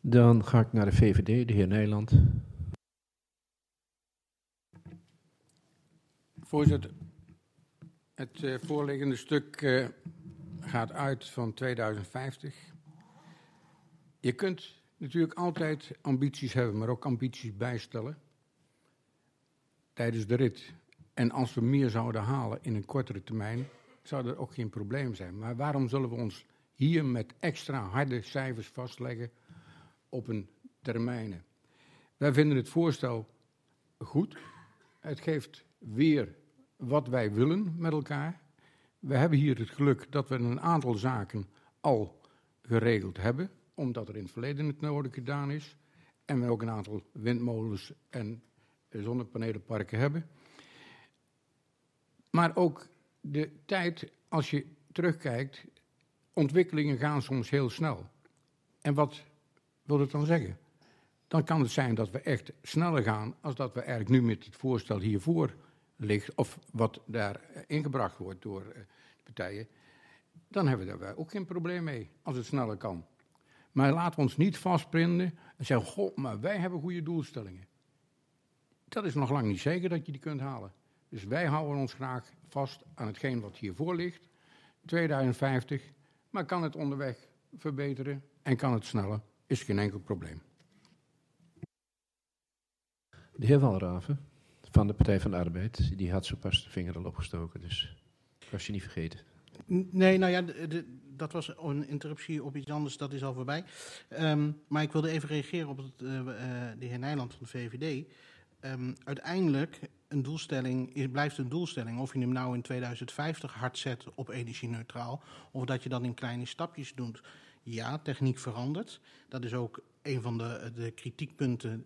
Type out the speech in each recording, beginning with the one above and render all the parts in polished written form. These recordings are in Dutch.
Dan ga ik naar de VVD, de heer Nijland. Voorzitter, het voorliggende stuk gaat uit van 2050. Je kunt natuurlijk altijd ambities hebben, maar ook ambities bijstellen tijdens de rit. En als we meer zouden halen in een kortere termijn, zou dat ook geen probleem zijn. Maar waarom zullen we ons hier met extra harde cijfers vastleggen op een termijnen? Wij vinden het voorstel goed. Het geeft weer wat wij willen met elkaar. We hebben hier het geluk dat we een aantal zaken al geregeld hebben, omdat er in het verleden het nodig gedaan is. En we ook een aantal windmolens en zonnepanelenparken hebben. Maar ook de tijd, als je terugkijkt, ontwikkelingen gaan soms heel snel. En wat wil dat dan zeggen? Dan kan het zijn dat we echt sneller gaan als dat we eigenlijk nu met het voorstel hiervoor ligt, of wat daar ingebracht wordt door de partijen. Dan hebben we daar ook geen probleem mee, als het sneller kan. Maar laten we ons niet vastpinnen en zeggen, goh, maar wij hebben goede doelstellingen. Dat is nog lang niet zeker dat je die kunt halen. Dus wij houden ons graag vast aan hetgeen wat hiervoor ligt, 2050. Maar kan het onderweg verbeteren en kan het sneller, is geen enkel probleem. De heer Walraven van de Partij van de Arbeid, die had zo pas de vinger al opgestoken, dus ik was je niet vergeten. Nee, nou ja, dat was een interruptie op iets anders, dat is al voorbij. Maar ik wilde even reageren op de heer Nijland van de VVD. Uiteindelijk, een doelstelling blijft een doelstelling. Of je hem nou in 2050 hard zet op energie-neutraal, of dat je dat in kleine stapjes doet. Ja, techniek verandert. Dat is ook een van de kritiekpunten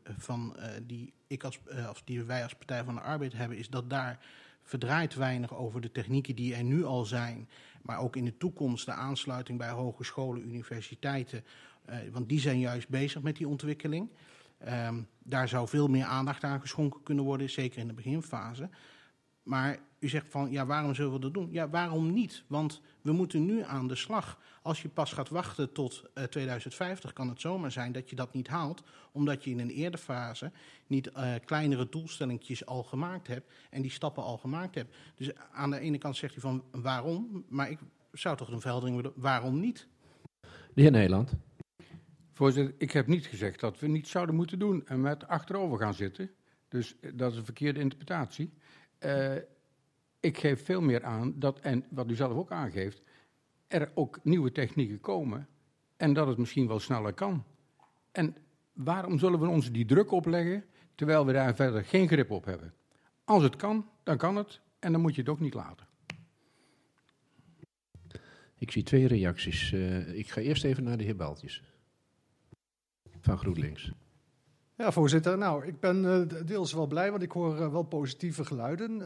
die wij als Partij van de Arbeid hebben, is dat daar verdraait weinig over de technieken die er nu al zijn, maar ook in de toekomst de aansluiting bij hogescholen, universiteiten, want die zijn juist bezig met die ontwikkeling. Daar zou veel meer aandacht aan geschonken kunnen worden, zeker in de beginfase. Maar u zegt van, ja, waarom zullen we dat doen? Ja, waarom niet? Want we moeten nu aan de slag. Als je pas gaat wachten tot 2050, kan het zomaar zijn dat je dat niet haalt, omdat je in een eerder fase niet kleinere doelstellingjes al gemaakt hebt en die stappen al gemaakt hebt. Dus aan de ene kant zegt u van, waarom? Maar ik zou toch een verheldering willen, waarom niet? De heer Nijland. Voorzitter, ik heb niet gezegd dat we niet zouden moeten doen en met achterover gaan zitten. Dus dat is een verkeerde interpretatie. Ik geef veel meer aan dat, en wat u zelf ook aangeeft, er ook nieuwe technieken komen en dat het misschien wel sneller kan. En waarom zullen we ons die druk opleggen, terwijl we daar verder geen grip op hebben? Als het kan, dan kan het en dan moet je het ook niet laten. Ik zie twee reacties. Ik ga eerst even naar de heer Baltjes van GroenLinks. Ja, voorzitter. Nou, ik ben deels wel blij, want ik hoor wel positieve geluiden.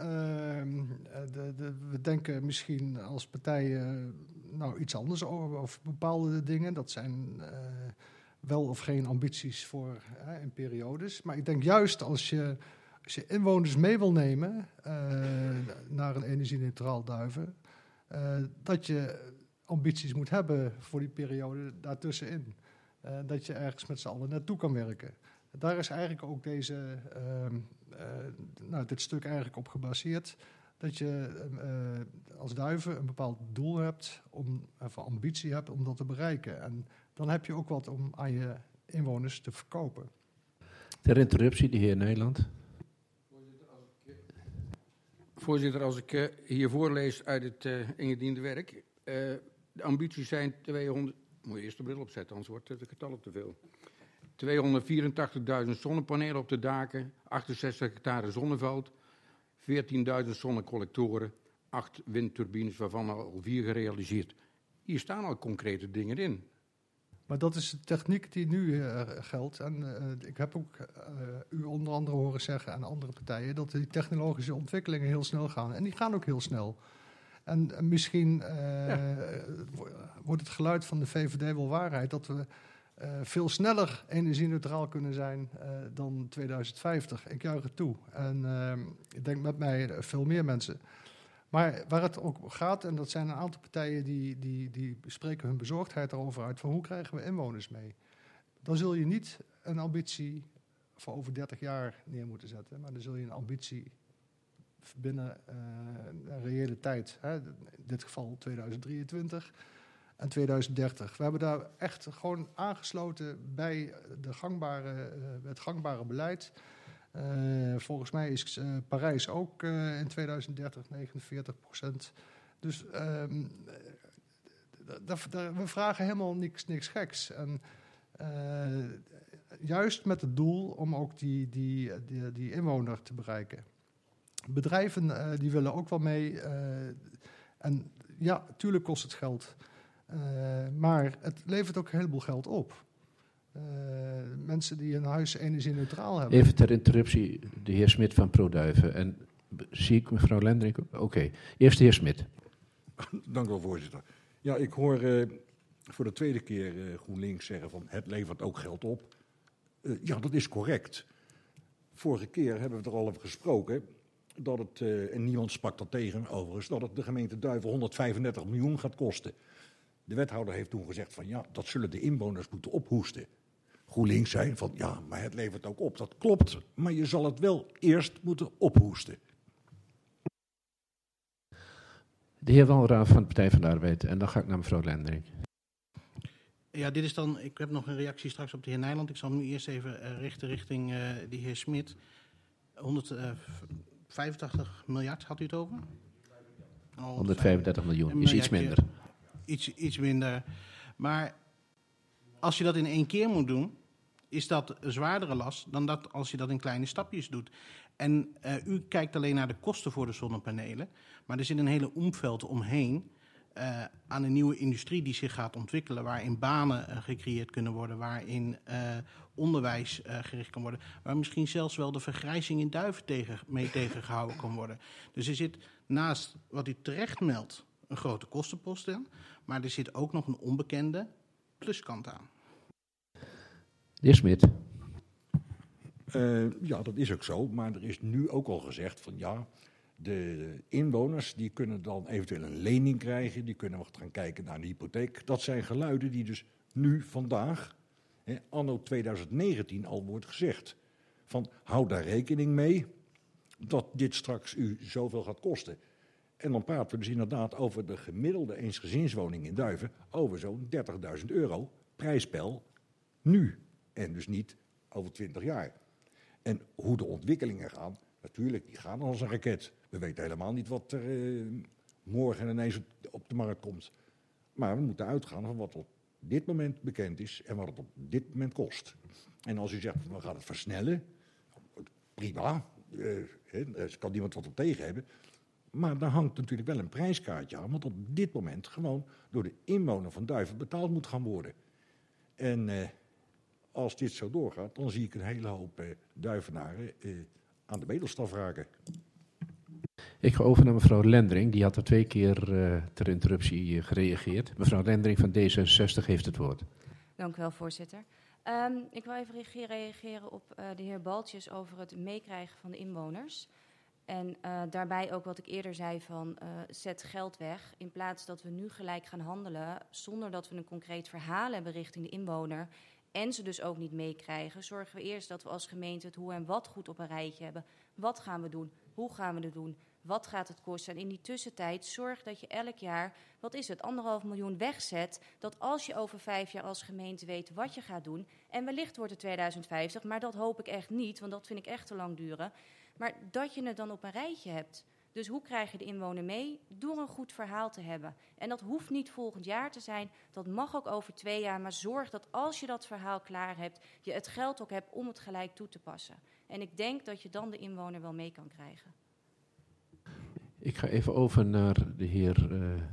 We denken misschien als partijen iets anders over bepaalde dingen. Dat zijn wel of geen ambities voor in periodes. Maar ik denk juist als je inwoners mee wil nemen naar een energie-neutraal Duiven, dat je ambities moet hebben voor die periode daartussenin. Dat je ergens met z'n allen naartoe kan werken. Daar is eigenlijk ook dit stuk eigenlijk op gebaseerd. Dat je als Duiven een bepaald doel hebt, of ambitie hebt om dat te bereiken. En dan heb je ook wat om aan je inwoners te verkopen. Ter interruptie, de heer Nijland. Voorzitter, als ik hier voorlees uit het ingediende werk. De ambities zijn 200... Moet je eerst de bril opzetten, anders wordt het getal te veel. 284.000 zonnepanelen op de daken, 68 hectare zonneveld, 14.000 zonnecollectoren, 8 windturbines, waarvan al 4 gerealiseerd. Hier staan al concrete dingen in. Maar dat is de techniek die nu geldt. En ik heb ook u onder andere horen zeggen aan andere partijen dat die technologische ontwikkelingen heel snel gaan. En die gaan ook heel snel. En misschien wordt het geluid van de VVD wel waarheid dat we veel sneller energie-neutraal kunnen zijn dan 2050. Ik juich het toe. En ik denk met mij veel meer mensen. Maar waar het ook gaat, en dat zijn een aantal partijen die spreken hun bezorgdheid erover uit, van hoe krijgen we inwoners mee? dan zul je niet een ambitie voor over 30 jaar neer moeten zetten. Maar dan zul je een ambitie binnen een reële tijd, in dit geval 2023 en 2030. We hebben daar echt gewoon aangesloten bij het gangbare beleid. Volgens mij is Parijs ook in 2030 49%. Dus we vragen helemaal niks geks. En juist met het doel om ook die inwoner te bereiken. Bedrijven die willen ook wel mee. En ja, tuurlijk kost het geld. Maar het levert ook een heleboel geld op. Mensen die een huis energie-neutraal hebben. Even ter interruptie, de heer Smit van ProDuiven. En zie ik mevrouw Lendering? Oké. Eerst de heer Smit. Dank u wel, voorzitter. Ja, ik hoor voor de tweede keer GroenLinks zeggen van het levert ook geld op. Ja, dat is correct. Vorige keer hebben we het er al over gesproken dat het, en niemand sprak dat tegen overigens, dat het de gemeente Duiven 135 miljoen gaat kosten. De wethouder heeft toen gezegd van ja, dat zullen de inwoners moeten ophoesten. GroenLinks zei van ja, maar het levert ook op. Dat klopt, maar je zal het wel eerst moeten ophoesten. De heer Walraaf van de Partij van de Arbeid. En dan ga ik naar mevrouw Lendering. Ja, dit is dan. Ik heb nog een reactie straks op de heer Nijland. Ik zal hem nu eerst even richten richting de heer Smit. 185 miljard had u het over? 135 miljoen is iets minder. Iets minder. Maar als je dat in 1 keer moet doen, is dat een zwaardere last dan dat als je dat in kleine stapjes doet. En u kijkt alleen naar de kosten voor de zonnepanelen. Maar er zit een hele omveld omheen aan een nieuwe industrie die zich gaat ontwikkelen. Waarin banen gecreëerd kunnen worden. Waarin onderwijs gericht kan worden. Waar misschien zelfs wel de vergrijzing in Duiven mee tegengehouden kan worden. Dus er zit naast wat u terecht meldt een grote kostenpost in. Maar er zit ook nog een onbekende pluskant aan. De heer Smit. Ja, dat is ook zo. Maar er is nu ook al gezegd van ja, de inwoners die kunnen dan eventueel een lening krijgen. Die kunnen gaan kijken naar een hypotheek. Dat zijn geluiden die dus nu, vandaag, anno 2019 al wordt gezegd. Van hou daar rekening mee dat dit straks u zoveel gaat kosten. En dan praten we dus inderdaad over de gemiddelde eensgezinswoning in Duiven over zo'n €30.000 prijsspel nu. En dus niet over 20 jaar. En hoe de ontwikkelingen gaan, natuurlijk, die gaan als een raket. We weten helemaal niet wat er morgen ineens op de markt komt. Maar we moeten uitgaan van wat op dit moment bekend is en wat het op dit moment kost. En als u zegt, we gaan het versnellen, prima, er kan niemand wat op tegen hebben. Maar daar hangt natuurlijk wel een prijskaartje aan, wat op dit moment gewoon door de inwoner van Duiven betaald moet gaan worden. En als dit zo doorgaat, dan zie ik een hele hoop Duivenaren aan de bedelstaf raken. Ik ga over naar mevrouw Lendering. Die had er 2 keer ter interruptie gereageerd. Mevrouw Lendering van D66 heeft het woord. Dank u wel, voorzitter. Ik wil even reageren op de heer Baltjes over het meekrijgen van de inwoners. En daarbij ook wat ik eerder zei van zet geld weg. In plaats dat we nu gelijk gaan handelen zonder dat we een concreet verhaal hebben richting de inwoner. En ze dus ook niet meekrijgen. Zorgen we eerst dat we als gemeente het hoe en wat goed op een rijtje hebben. Wat gaan we doen? Hoe gaan we het doen? Wat gaat het kosten? En in die tussentijd zorg dat je elk jaar, 1,5 miljoen wegzet. Dat als je over 5 jaar als gemeente weet wat je gaat doen. En wellicht wordt het 2050, maar dat hoop ik echt niet. Want dat vind ik echt te lang duren. Maar dat je het dan op een rijtje hebt. Dus hoe krijg je de inwoner mee? Door een goed verhaal te hebben. En dat hoeft niet volgend jaar te zijn. Dat mag ook over 2 jaar. Maar zorg dat als je dat verhaal klaar hebt, je het geld ook hebt om het gelijk toe te passen. En ik denk dat je dan de inwoner wel mee kan krijgen. Ik ga even over naar de heer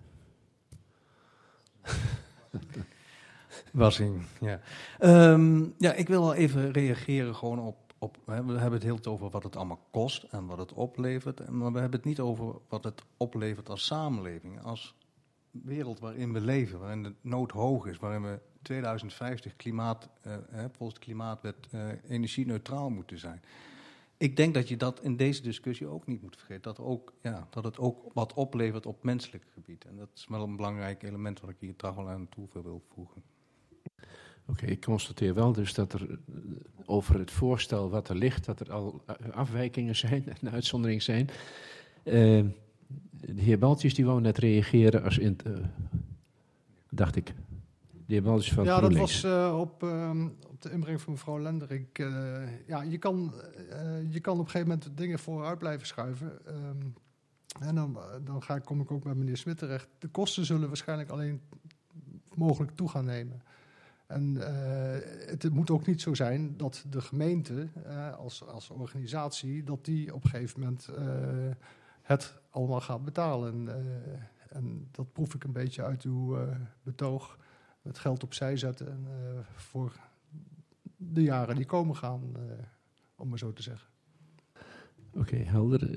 Wassing, ja. Ja, ik wil wel even reageren gewoon op. We hebben het heel tijd over wat het allemaal kost en wat het oplevert. Maar we hebben het niet over wat het oplevert als samenleving. Als wereld waarin we leven, waarin de nood hoog is. Waarin we 2050 volgens de klimaatwet energie-neutraal moeten zijn. Ik denk dat je dat in deze discussie ook niet moet vergeten. Dat het ook wat oplevert op menselijk gebied. En dat is wel een belangrijk element wat ik hier toch wel aan toe wil voegen. Oké, ik constateer wel dus dat er over het voorstel wat er ligt, dat er al afwijkingen zijn en uitzonderingen zijn. De heer Baltjes die wou net reageren als dacht ik. De heer Baltjes van Ja, dat GroenLinks. was op de inbreng van mevrouw Lenderink. Je kan op een gegeven moment dingen vooruit blijven schuiven. En dan kom ik ook bij meneer Smit terecht. De kosten zullen waarschijnlijk alleen mogelijk toe gaan nemen. En het moet ook niet zo zijn dat de gemeente als organisatie, dat die op een gegeven moment het allemaal gaat betalen. En dat proef ik een beetje uit uw betoog. Het geld opzij zetten voor de jaren die komen gaan, om maar zo te zeggen. Oké, helder.